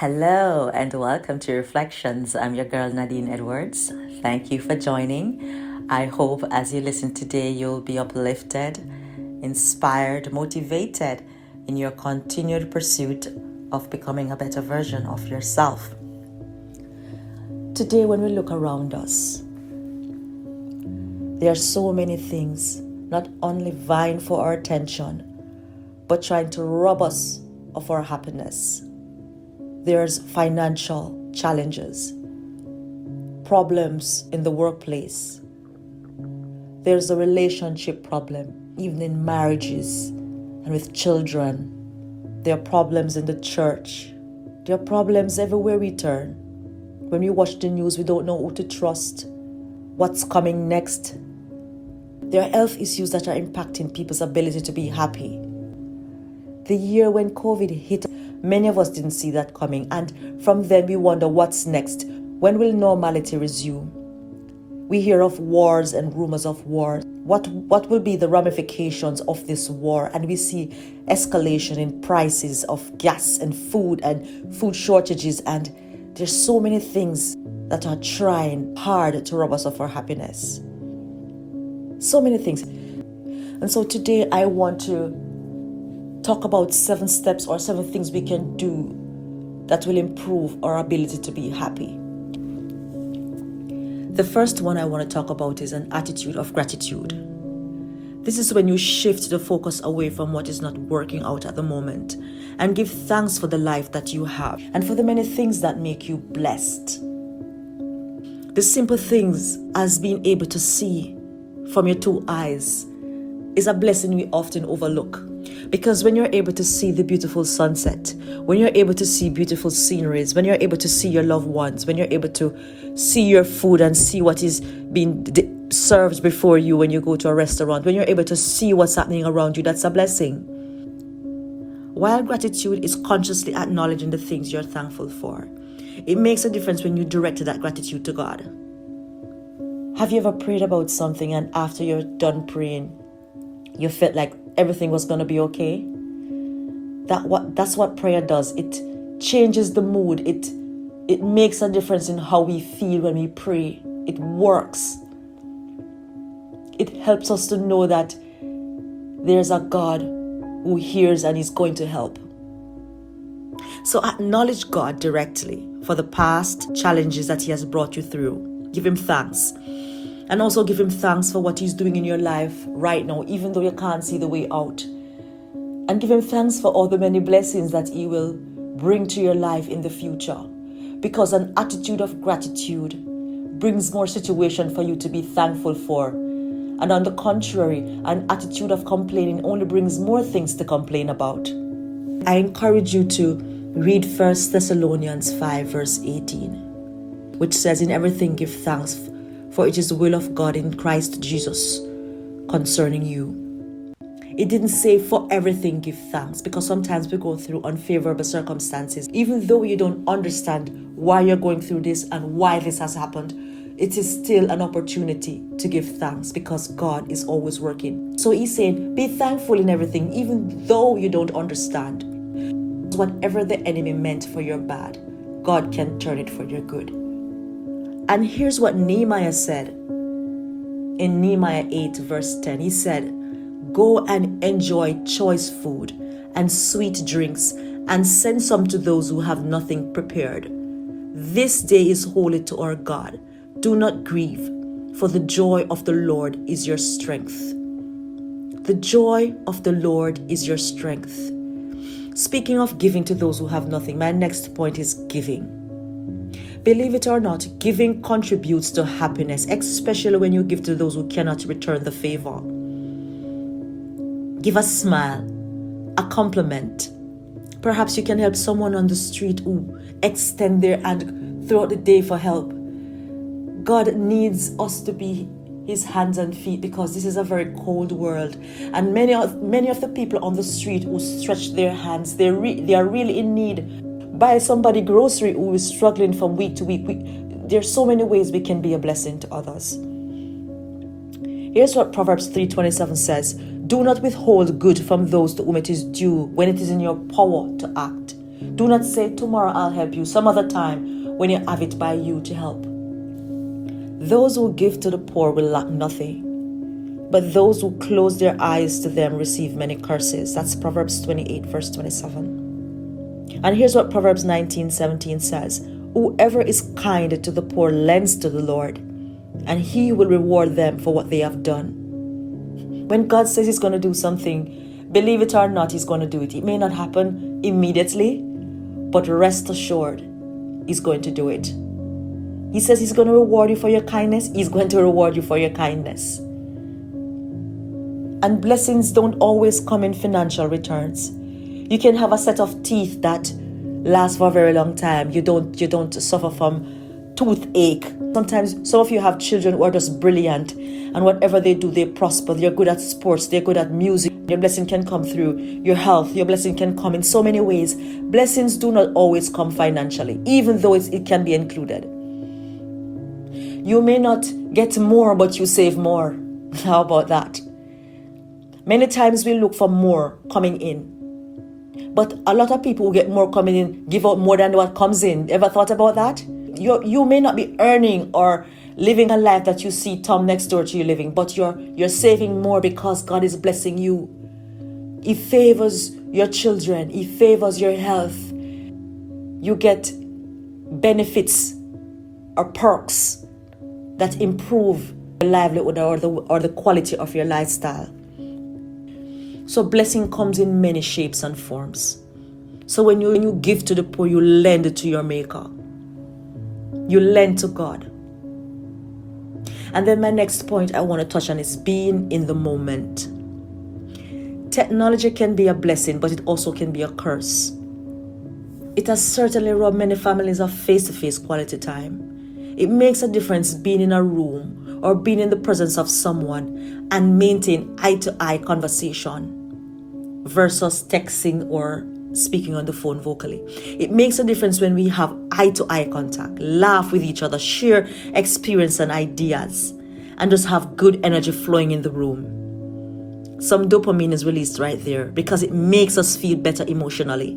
Hello and welcome to Reflections. I'm your girl Nadine Edwards. Thank you for joining. I hope as you listen today, you'll be uplifted, inspired, motivated in your continued pursuit of becoming a better version of yourself. Today, when we look around us, there are so many things not only vying for our attention, but trying to rob us of our happiness. There's financial challenges, problems in the workplace. There's a relationship problem, even in marriages and with children. There are problems in the church. There are problems everywhere we turn. When we watch the news, we don't know who to trust, what's coming next. There are health issues that are impacting people's ability to be happy. The year when COVID hit, many of us didn't see that coming, and from then we wonder what's next. When will normality resume? We hear of wars and rumors of wars. What will be the ramifications of this war? And we see escalation in prices of gas and food shortages, and there's so many things that are trying hard to rob us of our happiness. So many things. And so today I want to talk about 7 steps or 7 things we can do that will improve our ability to be happy. The first one I want to talk about is an attitude of gratitude. This is when you shift the focus away from what is not working out at the moment and give thanks for the life that you have and for the many things that make you blessed. The simple things as being able to see from your 2 eyes is a blessing we often overlook. Because when you're able to see the beautiful sunset, when you're able to see beautiful sceneries, when you're able to see your loved ones, when you're able to see your food and see what is being served before you when you go to a restaurant, when you're able to see what's happening around you, that's a blessing. While gratitude is consciously acknowledging the things you're thankful for, it makes a difference when you direct that gratitude to God. Have you ever prayed about something and after you're done praying, you felt like everything was going to be okay? That's what prayer does. It changes the mood. It makes a difference in how we feel when we pray. It works. It helps us to know that there's a God who hears and is going to help. So acknowledge God directly for the past challenges that He has brought you through. Give Him thanks. And also give Him thanks for what He's doing in your life right now, even though you can't see the way out. And give Him thanks for all the many blessings that He will bring to your life in the future. Because an attitude of gratitude brings more situation for you to be thankful for. And on the contrary, an attitude of complaining only brings more things to complain about. I encourage you to read 1 Thessalonians 5 verse 18, which says, "In everything give thanks, for it is the will of God in Christ Jesus concerning you." It didn't say for everything give thanks, because sometimes we go through unfavorable circumstances. Even though you don't understand why you're going through this and why this has happened, it is still an opportunity to give thanks because God is always working. So He's saying, be thankful in everything, even though you don't understand. Whatever the enemy meant for your bad, God can turn it for your good. And here's what Nehemiah said in Nehemiah 8 verse 10. He said, "Go and enjoy choice food and sweet drinks and send some to those who have nothing prepared. This day is holy to our God. Do not grieve, for the joy of the Lord is your strength." The joy of the Lord is your strength. Speaking of giving to those who have nothing, my next point is giving. Believe it or not, giving contributes to happiness, especially when you give to those who cannot return the favor. Give a smile, a compliment. Perhaps you can help someone on the street who extend their hand throughout the day for help. God needs us to be His hands and feet because this is a very cold world. And many of the people on the street who stretch their hands, they are really in need. Buy somebody grocery who is struggling from week to week. There's so many ways we can be a blessing to others. Here's what Proverbs 3:27 says. Do not withhold good from those to whom it is due when it is in your power to act. Do not say, tomorrow I'll help you, some other time when you have it by you to help. Those who give to the poor will lack nothing, but those who close their eyes to them receive many curses. That's Proverbs 28, verse 27. And here's what Proverbs 19:17 says. Whoever is kind to the poor lends to the Lord, and he will reward them for what they have done. When God says he's going to do something, believe it or not, he's going to do it. It may not happen immediately, but rest assured, he's going to do it. He says he's going to reward you for your kindness. He's going to reward you for your kindness. And blessings don't always come in financial returns. You can have a set of teeth that last for a very long time. You don't suffer from toothache. Sometimes some of you have children who are just brilliant, and whatever they do, they prosper. They're good at sports. They're good at music. Your blessing can come through your health. Your blessing can come in so many ways. Blessings do not always come financially, even though it can be included. You may not get more, but you save more. How about that? Many times we look for more coming in, but a lot of people who get more coming in give out more than what comes in. Ever thought about that? You may not be earning or living a life that you see Tom next door to you living, but you're saving more because God is blessing you. He favors your children. He favors your health. You get benefits or perks that improve your livelihood or the quality of your lifestyle. So blessing comes in many shapes and forms. So when you give to the poor, you lend to your Maker. You lend to God. And then my next point I want to touch on is being in the moment. Technology can be a blessing, but it also can be a curse. It has certainly robbed many families of face-to-face quality time. It makes a difference being in a room or being in the presence of someone and maintain eye-to-eye conversation versus texting or speaking on the phone vocally. It makes a difference when we have eye-to-eye contact, laugh with each other, share experience and ideas, and just have good energy flowing in the room. Some dopamine is released right there because it makes us feel better emotionally.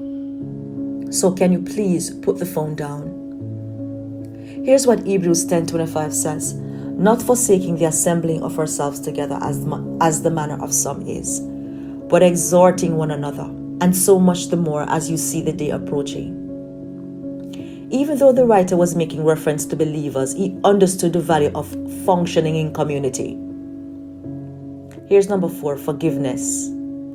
So can you please put the phone down? Here's what Hebrews 10:25 says. Not forsaking the assembling of ourselves together as the manner of some is, but exhorting one another, and so much the more as you see the day approaching. Even though the writer was making reference to believers, he understood the value of functioning in community. Here's number 4, forgiveness.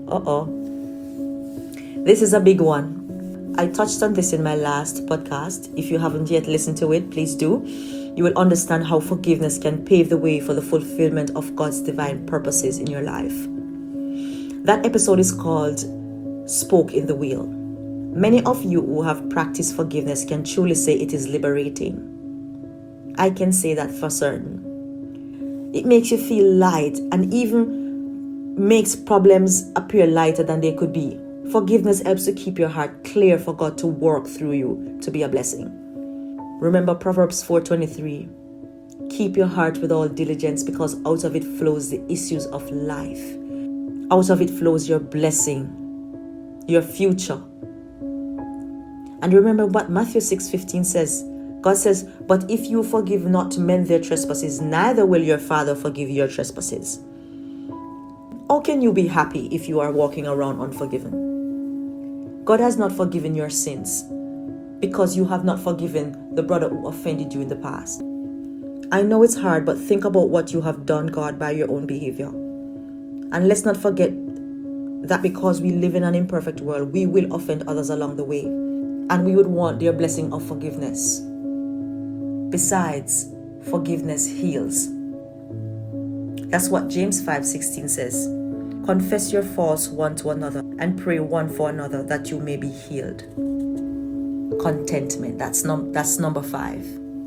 This is a big one. I touched on this in my last podcast. If you haven't yet listened to it, please do. You will understand how forgiveness can pave the way for the fulfillment of God's divine purposes in your life. That episode is called Spoke in the Wheel. Many of you who have practiced forgiveness can truly say it is liberating. I can say that for certain. It makes you feel light and even makes problems appear lighter than they could be. Forgiveness helps to keep your heart clear for God to work through you to be a blessing. Remember Proverbs 4:23. Keep your heart with all diligence, because out of it flows the issues of life. Out of it flows your blessing, your future. And remember what Matthew 6:15 says. God says, but if you forgive not men their trespasses, neither will your Father forgive your trespasses. How can you be happy if you are walking around unforgiven? God has not forgiven your sins because you have not forgiven the brother who offended you in the past. I know it's hard, but think about what you have done, God, by your own behavior. And let's not forget that because we live in an imperfect world, we will offend others along the way. And we would want their blessing of forgiveness. Besides, forgiveness heals. That's what James 5:16 says. Confess your faults one to another and pray one for another that you may be healed. Contentment. That's number 5.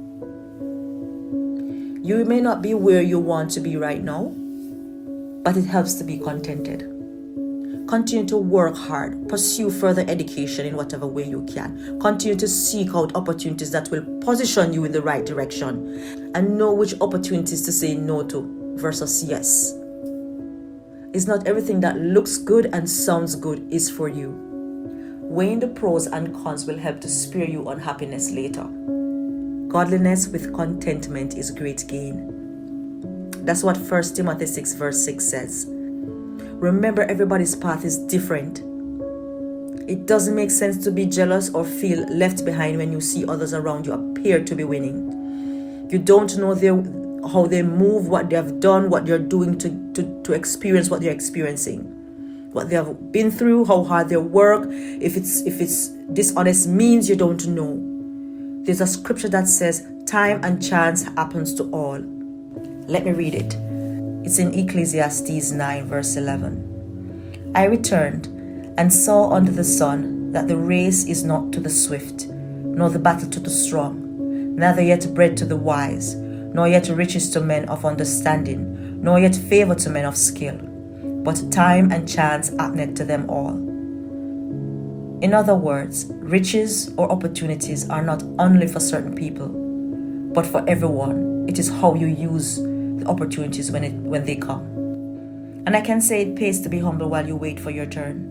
You may not be where you want to be right now, but it helps to be contented. Continue to work hard. Pursue further education in whatever way you can. Continue to seek out opportunities that will position you in the right direction, and know which opportunities to say no to versus yes. It's not everything that looks good and sounds good is for you. Weighing the pros and cons will help to spare you unhappiness later. Godliness with contentment is great gain. That's what 1 Timothy 6 verse 6 says. Remember, everybody's path is different. It doesn't make sense to be jealous or feel left behind when you see others around you appear to be winning. You don't know how they move, what they have done, what they're doing to experience what they're experiencing, what they have been through, how hard they work. If it's dishonest means, you don't know. There's a scripture that says time and chance happens to all. Let me read it. It's in Ecclesiastes 9 verse 11. I returned and saw under the sun that the race is not to the swift, nor the battle to the strong, neither yet bread to the wise, nor yet riches to men of understanding, nor yet favor to men of skill, but time and chance happeneth to them all. In other words, riches or opportunities are not only for certain people, but for everyone. It is how you use the opportunities when they come. And I can say it pays to be humble while you wait for your turn.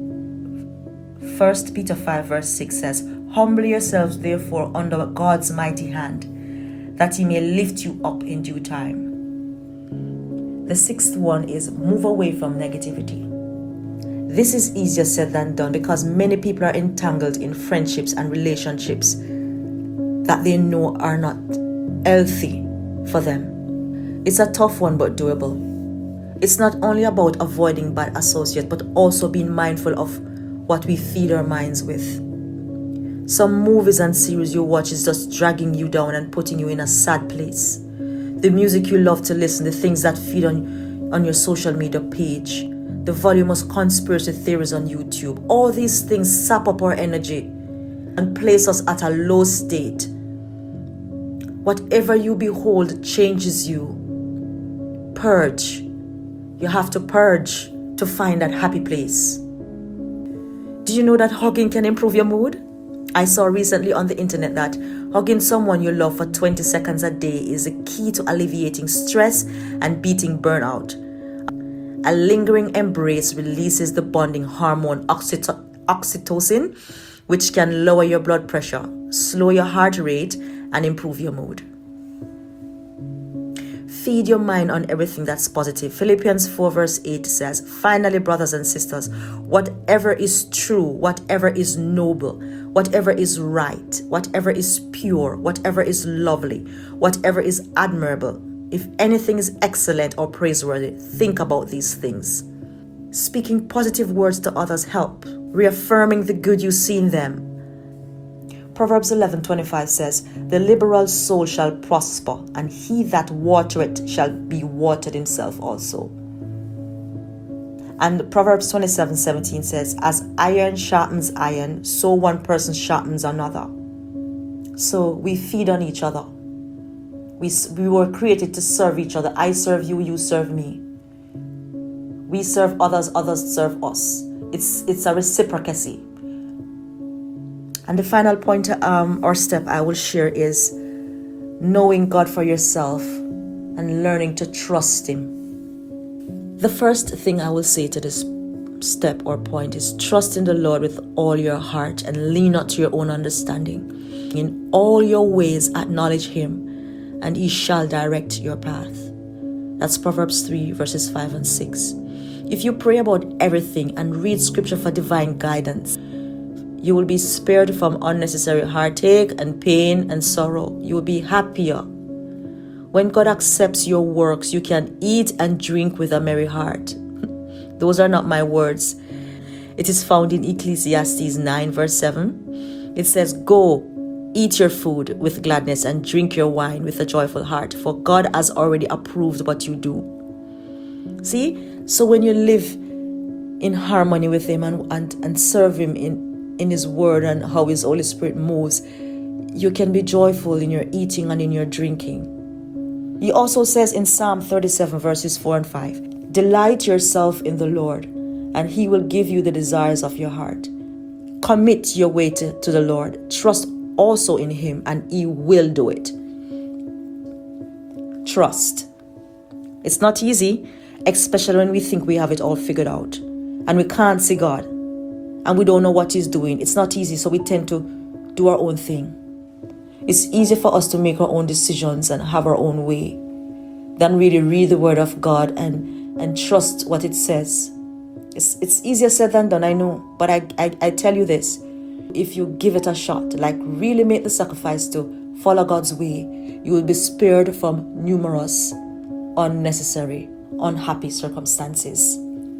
1 Peter 5 verse 6 says, humble yourselves therefore under God's mighty hand, that he may lift you up in due time. The sixth one is move away from negativity. This is easier said than done because many people are entangled in friendships and relationships that they know are not healthy for them. It's a tough one but doable. It's not only about avoiding bad associates but also being mindful of what we feed our minds with. Some movies and series you watch is just dragging you down and putting you in a sad place. The music you love to listen, the things that feed on your social media page, the voluminous conspiracy theories on YouTube, all these things sap up our energy and place us at a low state. Whatever you behold changes you. Purge. You have to purge to find that happy place. Do you know that hugging can improve your mood? I saw recently on the internet that hugging someone you love for 20 seconds a day is the key to alleviating stress and beating burnout. A lingering embrace releases the bonding hormone oxytocin, which can lower your blood pressure, slow your heart rate, and improve your mood. Feed your mind on everything that's positive. Philippians 4 verse 8 says, finally, brothers and sisters, whatever is true, whatever is noble, whatever is right, whatever is pure, whatever is lovely, whatever is admirable, if anything is excellent or praiseworthy, think about these things. Speaking positive words to others help, reaffirming the good you see in them. Proverbs 11:25 says, the liberal soul shall prosper, and he that watereth shall be watered himself also. And Proverbs 27:17 says, as iron sharpens iron, so one person sharpens another. So we feed on each other. We were created to serve each other. I serve you, you serve me. We serve others, others serve us. It's a reciprocity. And the final point or step I will share is knowing God for yourself and learning to trust Him. The first thing I will say to this step or point is trust in the Lord with all your heart and lean not to your own understanding. In all your ways acknowledge Him, and He shall direct your path. That's Proverbs 3 verses 5 and 6. If you pray about everything and read scripture for divine guidance, you will be spared from unnecessary heartache and pain and sorrow. You will be happier. When God accepts your works, you can eat and drink with a merry heart. Those are not my words. It is found in Ecclesiastes 9 verse 7. It says, go, eat your food with gladness and drink your wine with a joyful heart, for God has already approved what you do. See? So when you live in harmony with Him and serve Him in His word and how His Holy Spirit moves, you can be joyful in your eating and in your drinking. He also says in Psalm 37 verses 4 and 5, delight yourself in the Lord, and He will give you the desires of your heart. Commit your way to the Lord. Trust also in Him, and He will do it. Trust. It's not easy, especially when we think we have it all figured out and we can't see God. and we don't know what He's doing. It's not easy, so we tend to do our own thing. It's easier for us to make our own decisions and have our own way than really read the Word of God and trust what it says. It's easier said than done, I know, but I tell you this, if you give it a shot, like really make the sacrifice to follow God's way, you will be spared from numerous unnecessary, unhappy circumstances.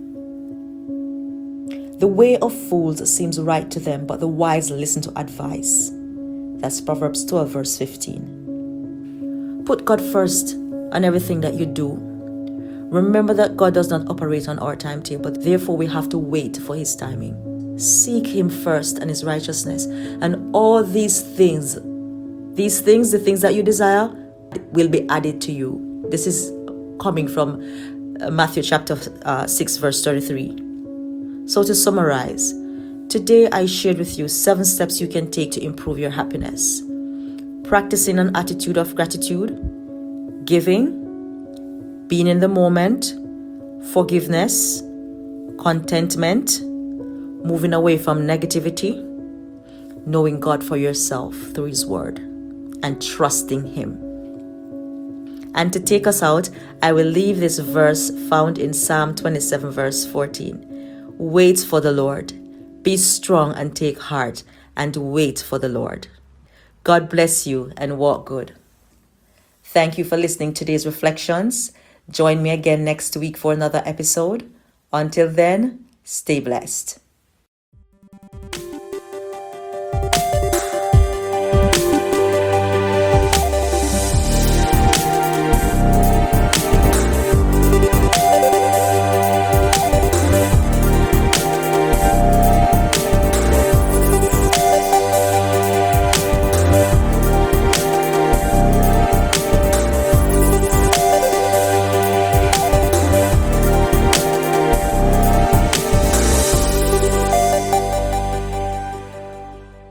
The way of fools seems right to them, but the wise listen to advice. That's Proverbs 12, verse 15. Put God first on everything that you do. Remember that God does not operate on our timetable, therefore we have to wait for His timing. Seek Him first and His righteousness, and all these things, the things that you desire, will be added to you. This is coming from Matthew chapter 6, verse 33. So to summarize, today I shared with you 7 steps you can take to improve your happiness. Practicing an attitude of gratitude, giving, being in the moment, forgiveness, contentment, moving away from negativity, knowing God for yourself through His Word, and trusting Him. And to take us out, I will leave this verse found in Psalm 27, verse 14. Wait for the Lord. Be strong and take heart, and wait for the Lord. God bless you and walk good. Thank you for listening to today's reflections. Join me again next week for another episode. Until then, stay blessed.